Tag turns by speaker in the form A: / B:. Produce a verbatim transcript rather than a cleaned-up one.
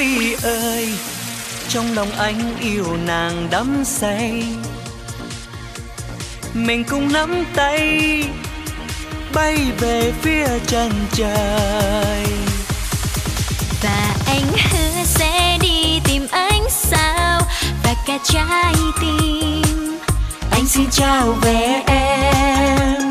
A: Ly ơi, trong lòng anh yêu nàng đắm say, mình cùng nắm tay bay về phía chân trời.
B: Và anh hứa sẽ đi tìm ánh sao và cả trái tim.
A: Anh xin trao về em